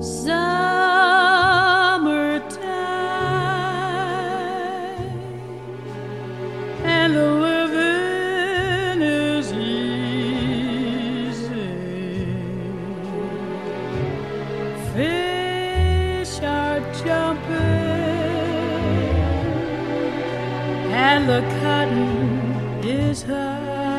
Summertime and the living is easy. Fish are jumping and the cotton is high.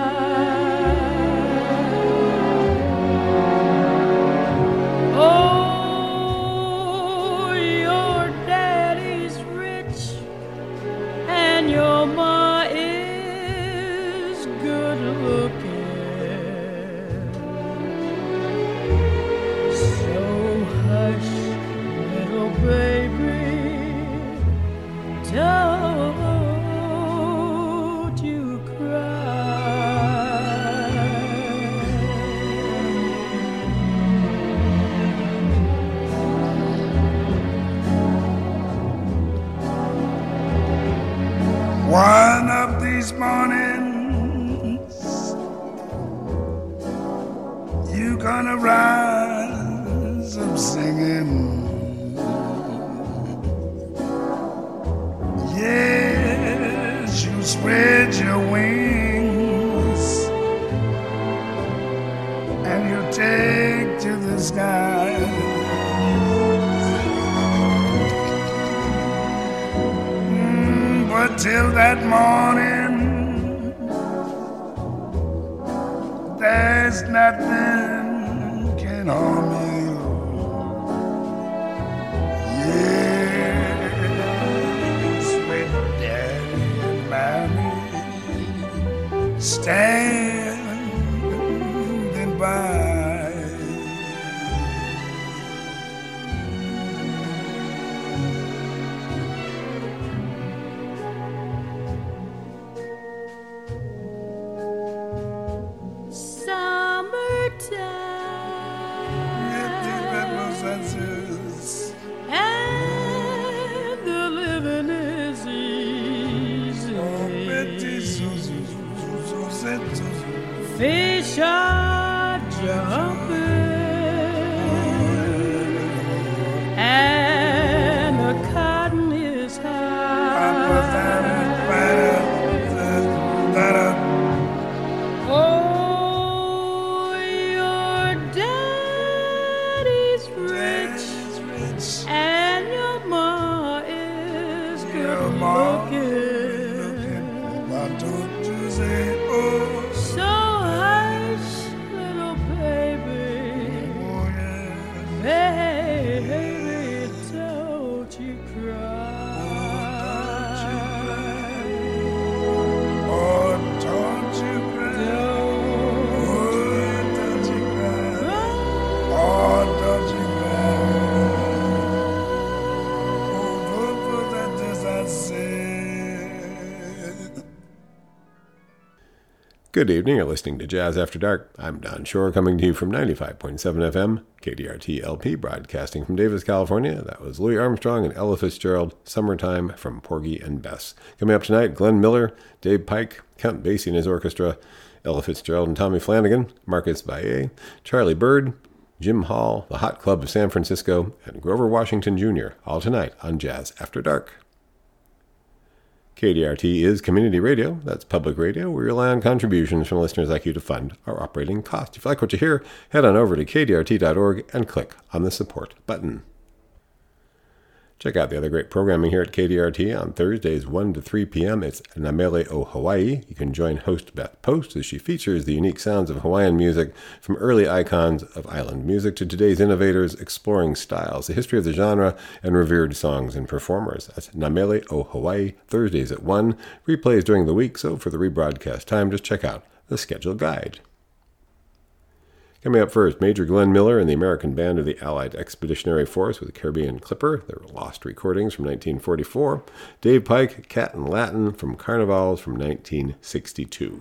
Oh, your daddy's rich and your ma is good looking. So hush, little baby, don't you cry. One of these mornings, you gonna rise up singing. Yes, you spread your wings and you take to the sky. But till that morning, there's nothing can harm you. Yes, with daddy and mommy standing by. And the living is easy. Fish are jumping and the cotton is high. Oh, your daddy's rich and your ma is good looking. Why don't you say, oh, So hush, little baby, oh yeah. baby, don't you cry. Oh, don't you cry. Oh, don't you cry. Oh, don't you cry. Oh, that as I said. Good evening, you're listening to Jazz After Dark. I'm Don Shore, coming to you from 95.7 FM, KDRT LP, broadcasting from Davis, California. That was Louis Armstrong and Ella Fitzgerald, Summertime from Porgy and Bess. Coming up tonight, Glenn Miller, Dave Pike, Count Basie and his orchestra, Ella Fitzgerald and Tommy Flanagan, Marcus Valle, Charlie Bird, Jim Hall, the Hot Club of San Francisco, and Grover Washington Jr., all tonight on Jazz After Dark. KDRT is community radio. That's public radio. We rely on contributions from listeners like you to fund our operating costs. If you like what you hear, head on over to kdrt.org and click on the support button. Check out the other great programming here at KDRT on Thursdays 1 to 3 p.m. It's Namele o Hawaii. You can join host Beth Post as she features the unique sounds of Hawaiian music from early icons of island music to today's innovators exploring styles, the history of the genre, and revered songs and performers. That's Namele o Hawaii, Thursdays at 1. Replays during the week, so for the rebroadcast time, just check out the schedule guide. Coming up first, Major Glenn Miller and the American Band of the Allied Expeditionary Force with Caribbean Clipper, their lost recordings from 1944. Dave Pike, Cat in Latin from Carnivals from 1962.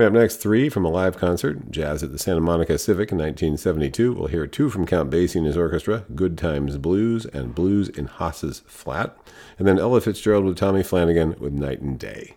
Coming up next, 3 from a live concert, Jazz at the Santa Monica Civic in 1972. We'll hear 2 from Count Basie and his orchestra, Good Times Blues and Blues in Haas's Flat. And then Ella Fitzgerald with Tommy Flanagan with Night and Day.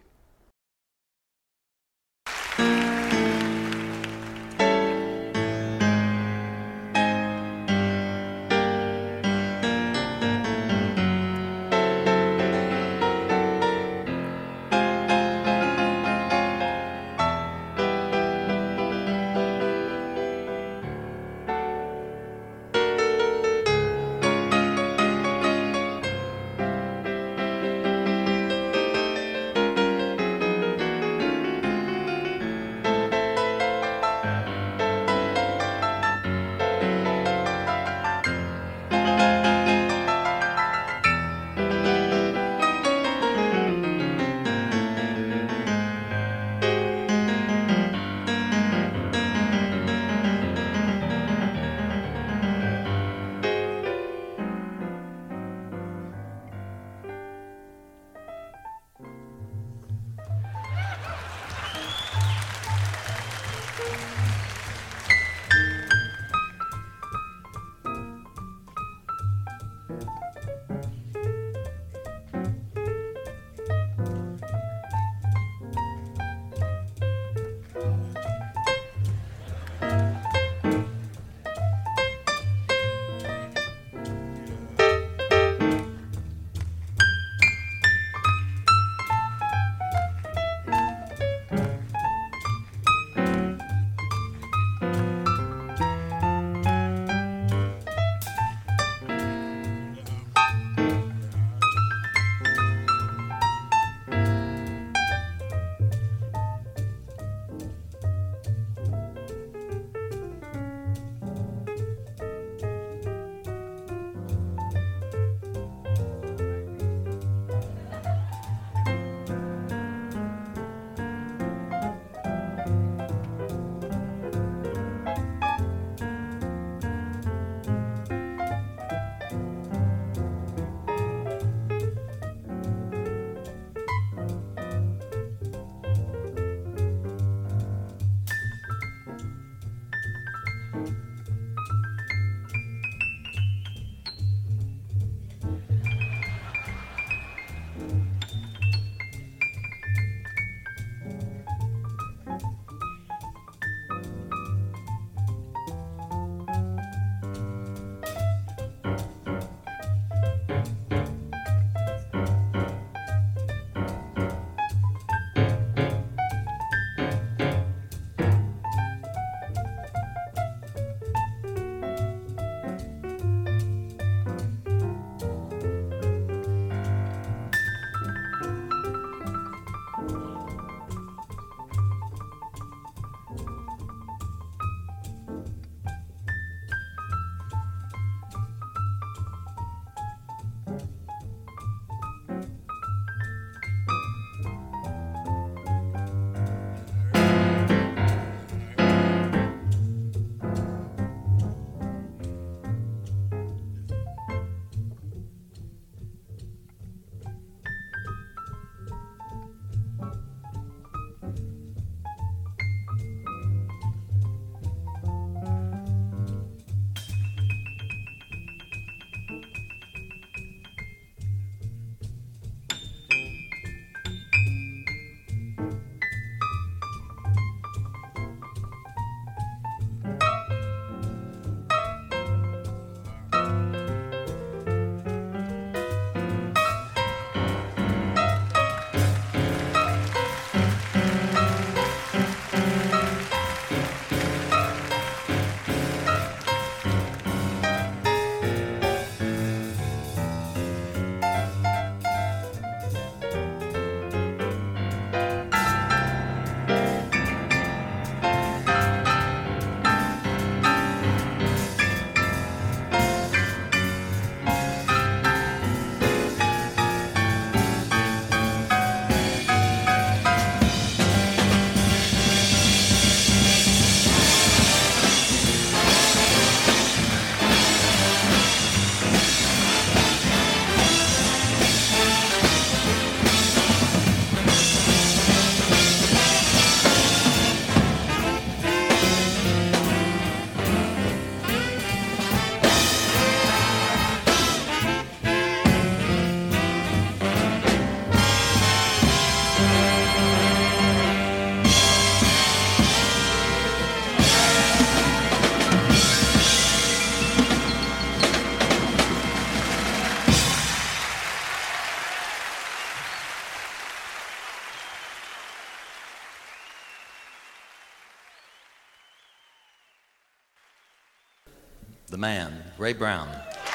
man, Ray Brown.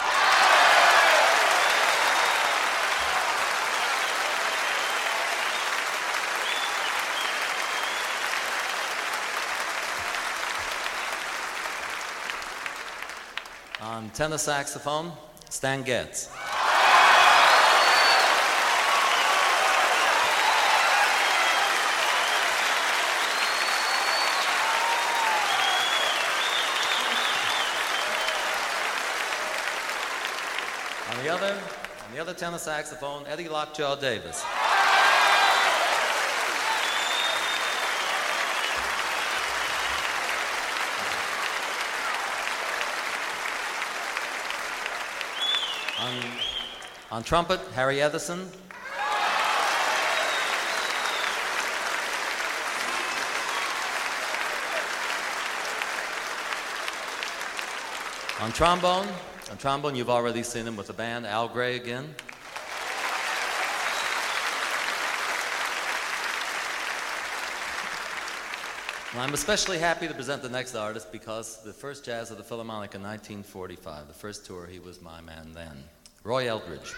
On tenor saxophone, Stan Getz. On the other tenor saxophone, Eddie Lockjaw Davis. On trumpet, Harry Edison. On trombone, you've already seen him with the band, Al Gray again. And I'm especially happy to present the next artist because the first Jazz of the Philharmonic in 1945, the first tour, he was my man then, Roy Eldridge.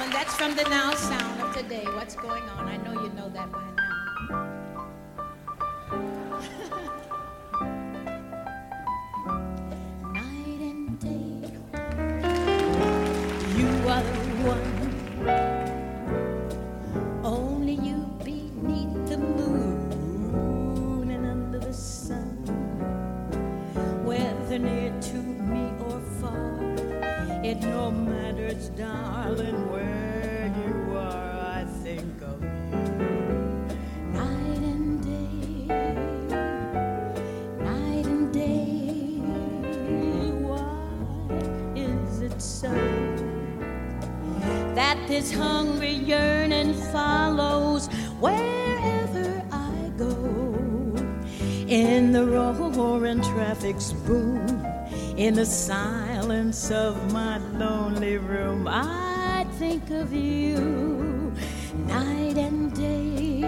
And that's from the Now Sound of today. What's going on? I know you know that by now. Night and day, you are the one. Only you beneath the moon and under the sun. Whether near to me or far, it no matters, darling, where you are, I think of you. Night and day, night and day. Why is it so that this hungry yearning follows wherever I go? In the roaring traffic's boom, in the silence of my lonely room, I think of you night and day,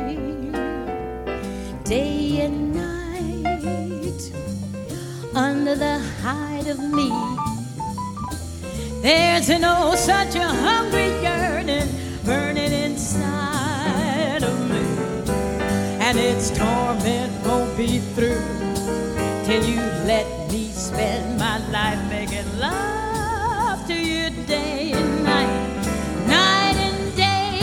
day and night. Under the hide of me, there's an oh such a hungry yearning burning inside of me, and its torment won't be through till you let me spend my life making love to you day and night, night and day,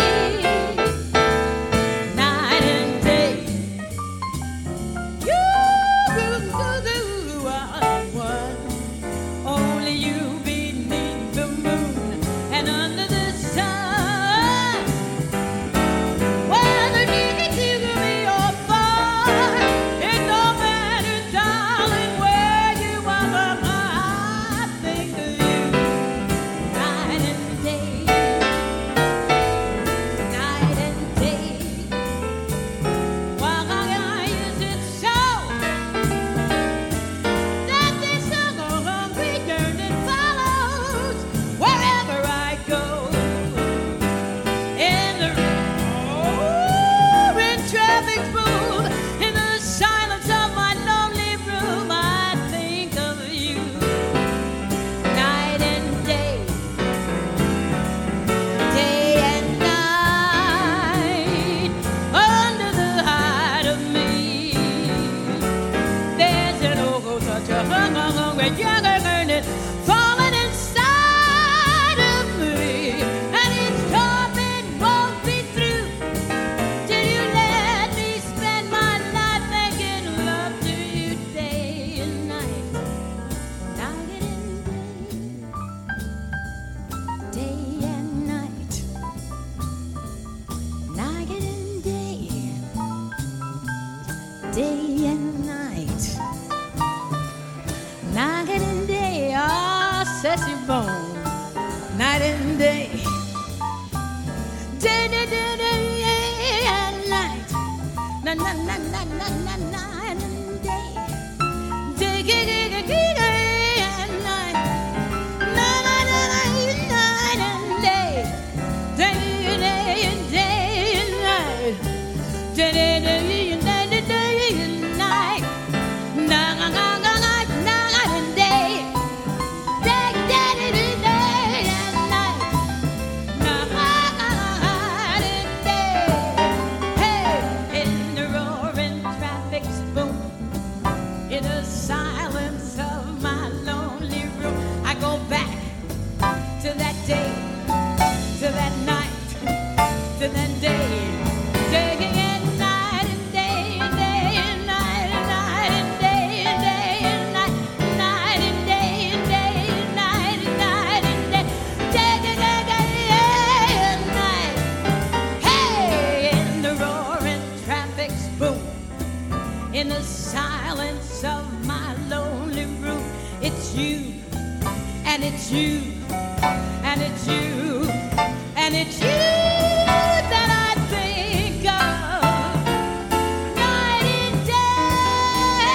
night and day. You are one, only you beneath the moon and under the sun. Whether near to me or far, it don't matter, darling, where you are, but I think of you night and day, night and day. Why is it so that this hungry yearning follows wherever I go? In the roaring traffic boom, in the silence of my lonely room, I think of you night and day, day and night. Under the hide of me, there's an oh such a hungry yearning falling inside of me, and its torment won't be through till you let me spend my life making love to you day and night, night and day, day and night, night and day, day and night, night and day. Ah, sassy bone, night and day, day, day, day, day and night, na na na na na na night and day, day, day, day, day, day and night, na na na na night and day, day, day, day and night, day, day, day, day, day and night, na na na na night and day, day, day, day, day and night, night and day. Hey, in the roaring traffic's boom, in the silence of my lonely room, I go back to that day, to that night, to that day, day and night and day and day and night and night and day and day and night, night and day and day and night and night and day, day, day, day, day and night. Hey, in the roaring traffic's boom, in the silence of my lonely room, it's you, and it's you, and it's you, and it's you that I think of night and day,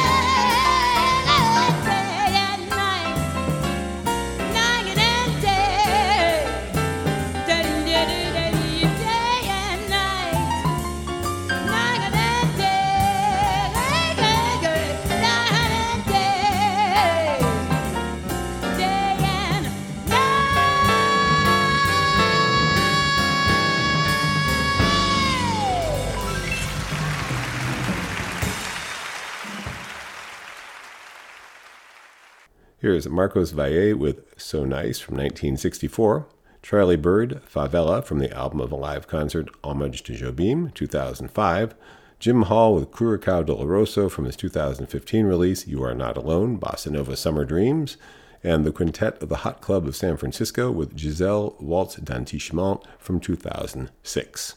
day and night, night and day, day, day, day, day and night, night and day, night and day, day and night. Here's Marcos Valle with So Nice from 1964. Charlie Bird, Favela from the album of a live concert, Homage to Jobim, 2005. Jim Hall with Curacao Doloroso from his 2015 release, You Are Not Alone, Bossa Nova Summer Dreams. And the Quintet of the Hot Club of San Francisco with Giselle Waltz d'Antichement from 2006.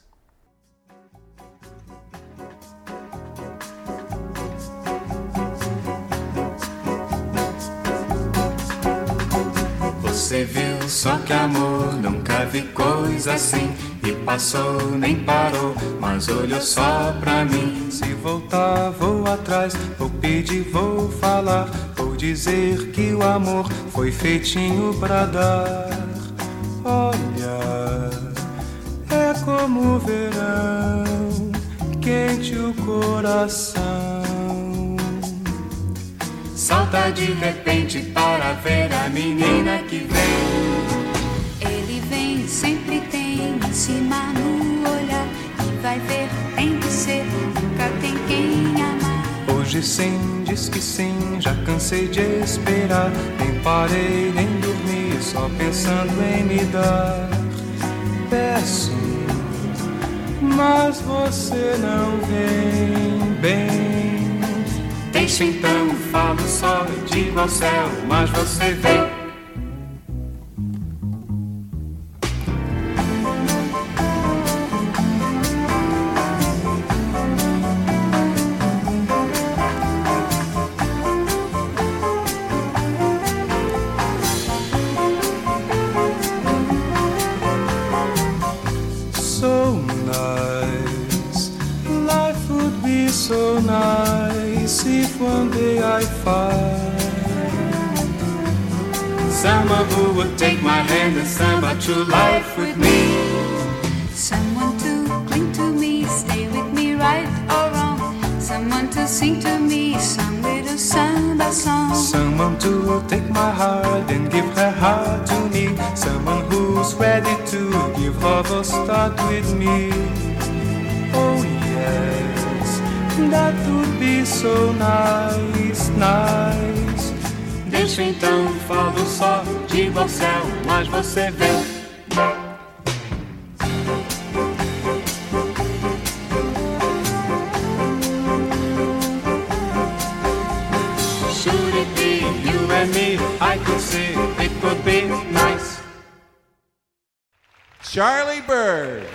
Você viu só que amor, nunca vi coisa assim. E passou, nem parou, mas olhou só pra mim. Se voltar, vou atrás, vou pedir, vou falar. Vou dizer que o amor foi feitinho pra dar. Olha, é como o verão, quente o coração. Salta de repente para ver a menina que vem. Ele vem, sempre tem em cima no olhar. E vai ver, tem que ser, nunca tem quem amar. Hoje sim, diz que sim, já cansei de esperar. Nem parei, nem dormi, só pensando em me dar. Peço, mas você não vem bem. Deixa então, falo só, digo ao céu, mas você vem. So nice, life would be so nice if one day I find someone who would take my hand and samba true life with me. Someone to cling to me, stay with me right or wrong. Someone to sing to me some little samba song. Someone to take my heart and give her heart to me. Someone who's ready to give her the start with me. Oh yes, that would be so nice, nice. Deixa então, falo só, digo ao céu, mas você vê. Should it be you and me? I could see it could be nice. Charlie Bird.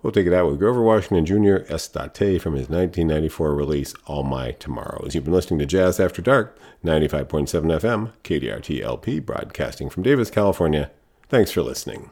We'll take it out with Grover Washington Jr. Estate from his 1994 release, All My Tomorrows. You've been listening to Jazz After Dark, 95.7 FM, KDRT LP, broadcasting from Davis, California. Thanks for listening.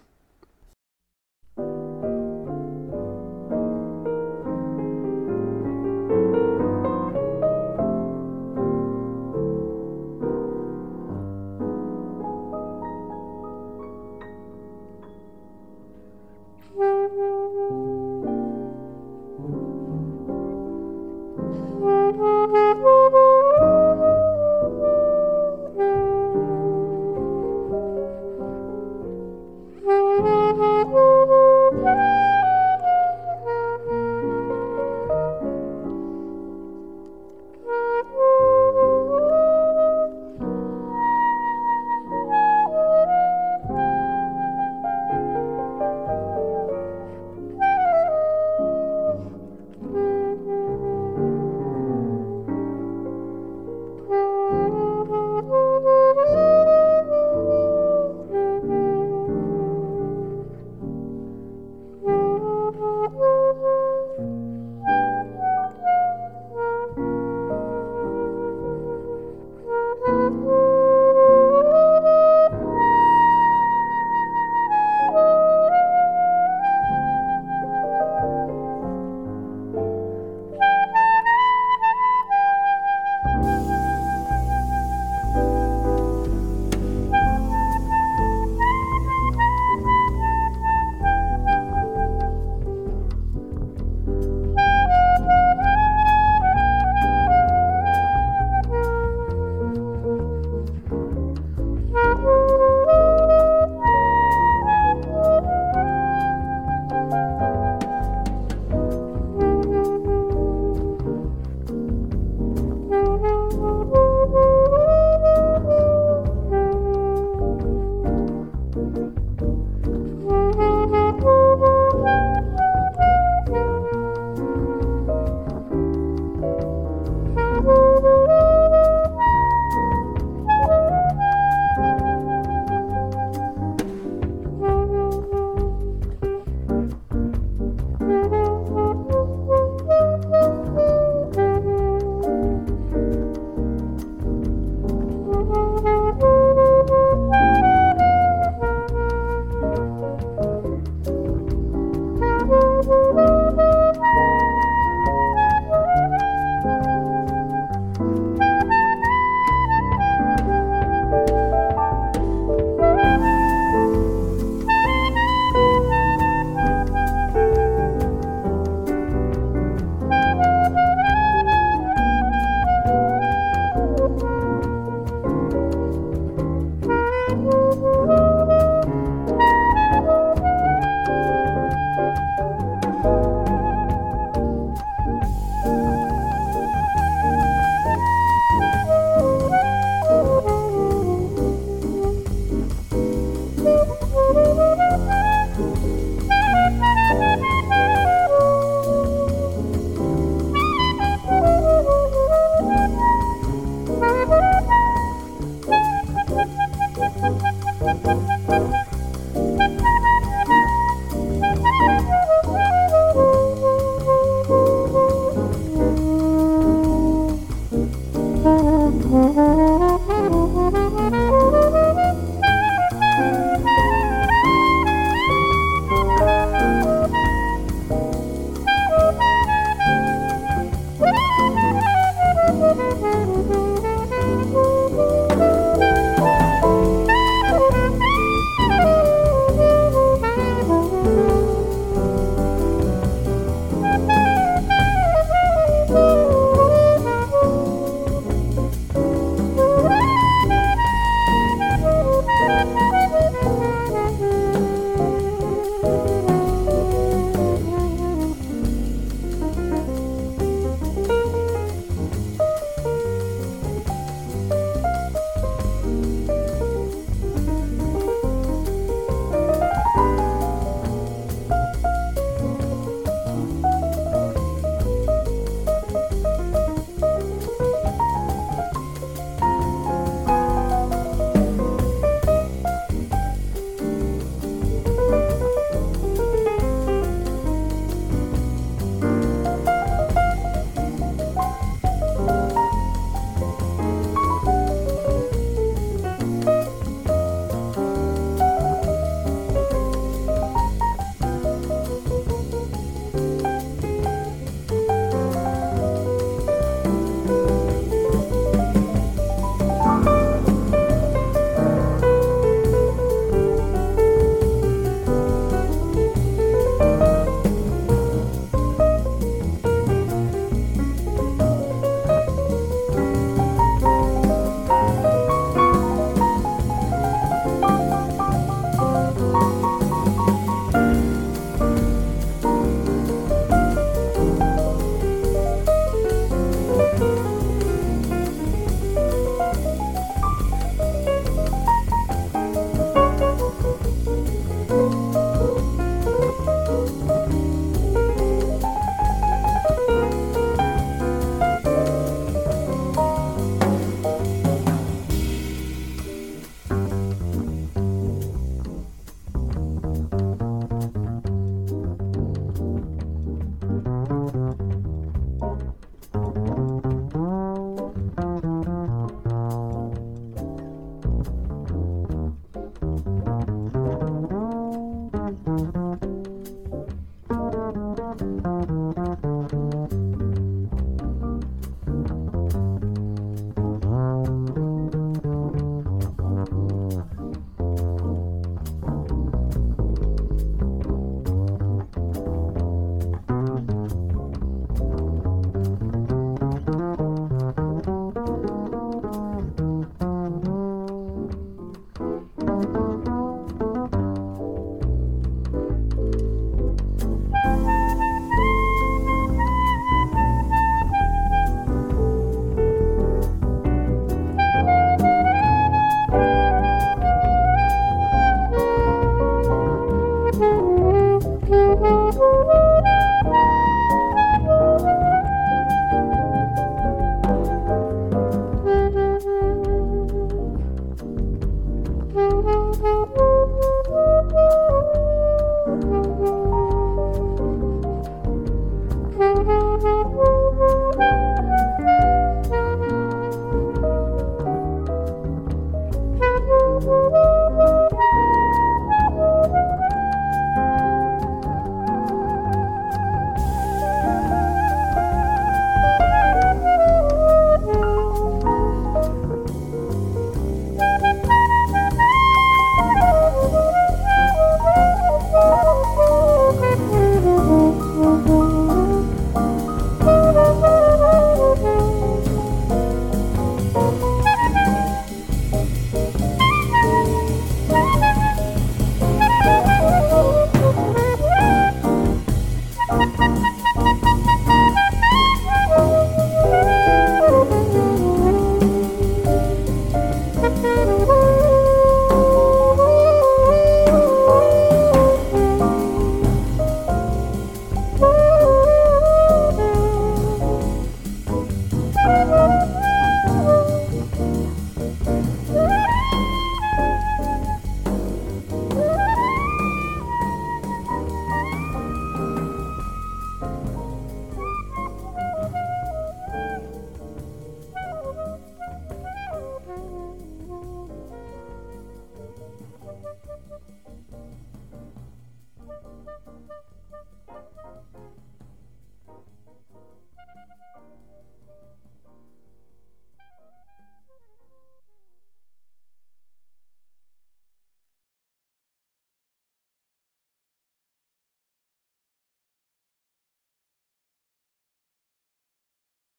Mm-hmm.